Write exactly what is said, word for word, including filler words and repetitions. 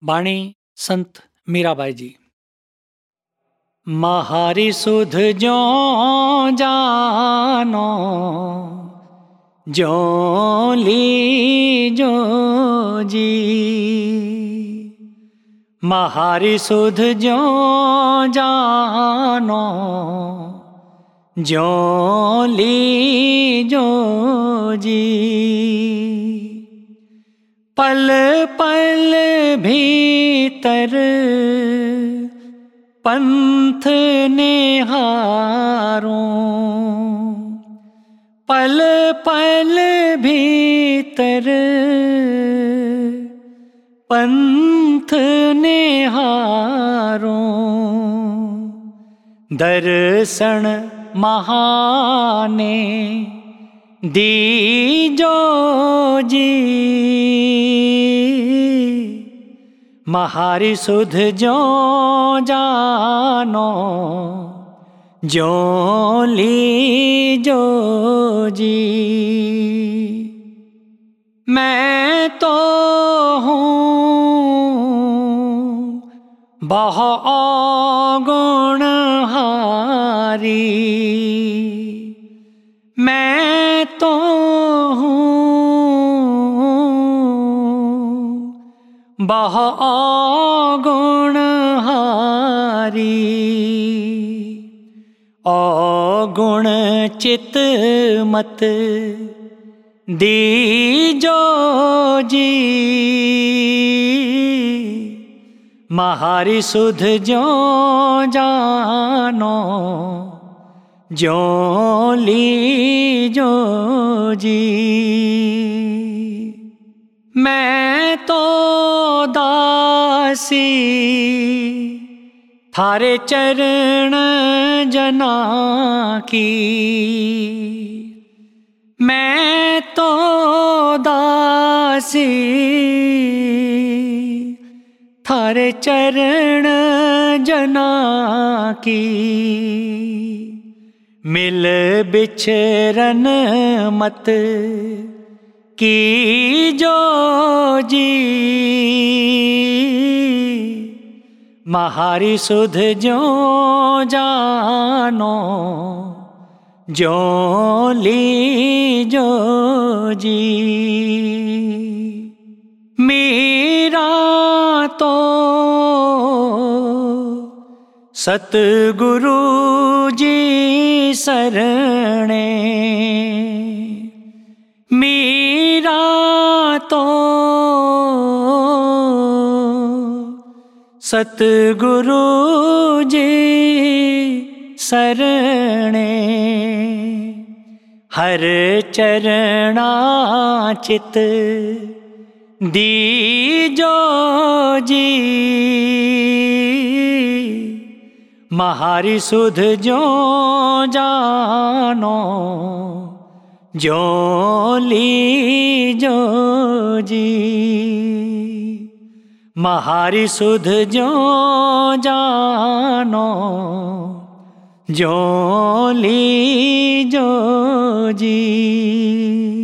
बाणी संत मीराबाई जी। महारी सुध जो जानो जो ली जो जी, महारी सुध जो जानो जो ली जो जी, पल पल भीतर पंथ निहारो, पल पल भीतर पंथ निहारो, दर्शन महाने दीजो जी, महारी सुध जो जानो जो ली जो जी। मैं तो हूँ बहु गुण हारी, मैं तो हूँ बहु गुण हारी, अगुण चित मत दीजो जी, महारी सुध जो जानो जो ली जो जी। मैं तो दासी थारे चरण जना की, मैं तो दासी थारे चरण जना की, मिल बिछरन मत की जो जी, महारी सुध जो जानो जो ली जो जी। मीरा तो सतगुरु जी सरणे, मीरा तो सतगुरु जी सरणे, हर चरणा चित दीजो जी, महारी सुध जो जानो जो ली जो जी, महारी सुध जो जानो जो ली जो जी।